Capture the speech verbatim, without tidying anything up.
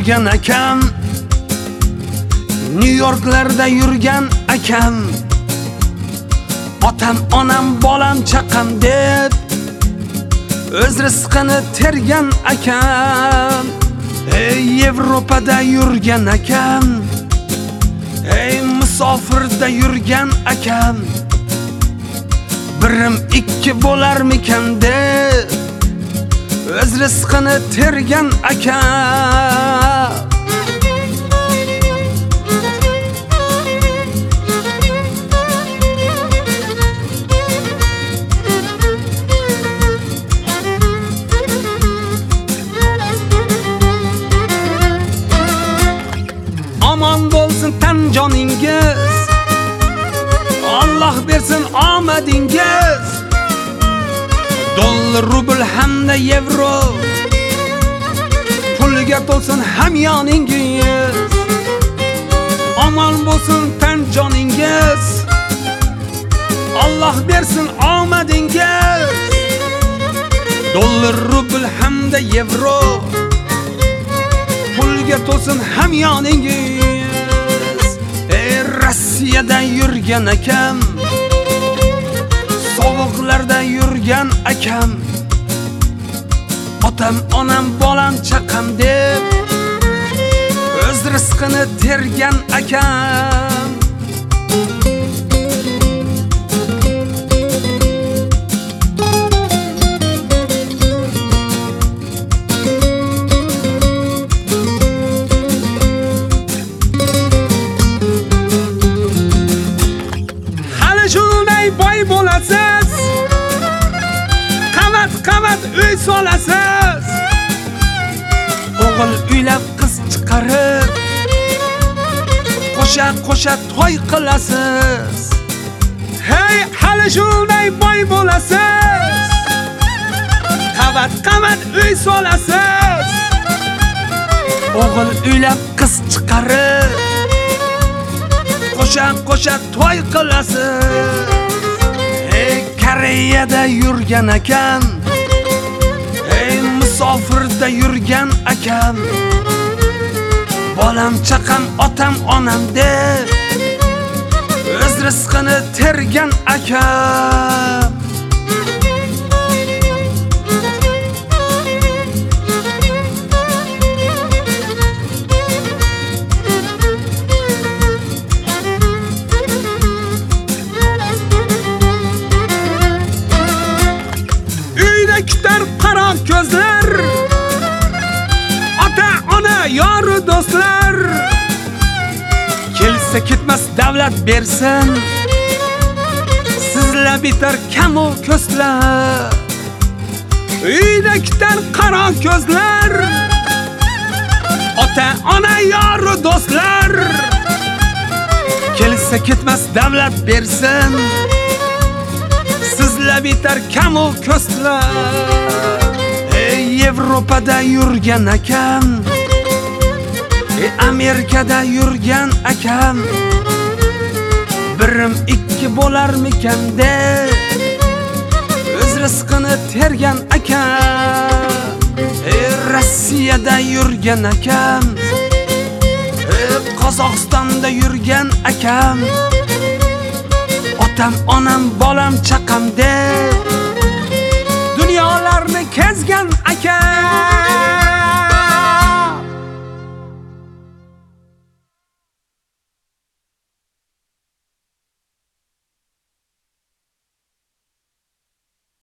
yurgan akam, New Yorklarda yurgan akam, otam, onam, bolam, chaqam deb o'z rizqini tergan akam. Ey Yevropada yurgan akam, ey musofirda yurgan akam, birim ikki bo'larmikan deb o'z rizqini tergan akam. Aman bo'lsin tan joningiz, Alloh bersin omadingiz. Dollar, rubl hamda yevro, pulga to'lsin hamyoningiz. Aman bo'lsin tan joningiz, Alloh bersin omadingiz. Dollar, rubl hamda yevro, pulga to'lsin hamyoningiz. Ey Rossiyada yurgan akam, sovuqlarda yurgan akam, otam, onam, bolam, chaqam deb o'z rizqini tergan akam. Shunday boy bo'lasiz, qavat-qavat uy solasiz, o'g'il uylab qiz chiqarib, qo'sha-qo'sha to'y qilasiz. Hey, hali shunday boy bo'lasiz, qavat-qavat uy solasiz, o'g'il uylab qiz chiqarib, qo'sha-qo'sha to'y qilasiz. Ey Koreyada yurgan akam, ey musofirda yurgan akam, bolam, chaqam, otam, onam deb o'z rizqini tergan akam. Kutar qaro ko'zlar, ota, ona, yor, do'stlar. Kelsa ketmas davlat bersin, sizlar bitar kamu ko'zlar. Uyda kutar qaro ko'zlar, ota, ona, yor, do'stlar. Kelsa ketmas davlat bersin, sizlar bitar kamu ko'zlar. Ey Yevropada yurgan akam, ey Amerikada yurgan akam, birim ikki bo'larmikan deb o'z rizqini tergan akam. Ey Rossiyada yurgan akam, ey Qozog'istonda yurgan akam, otam, onam, bolam, chaqam deb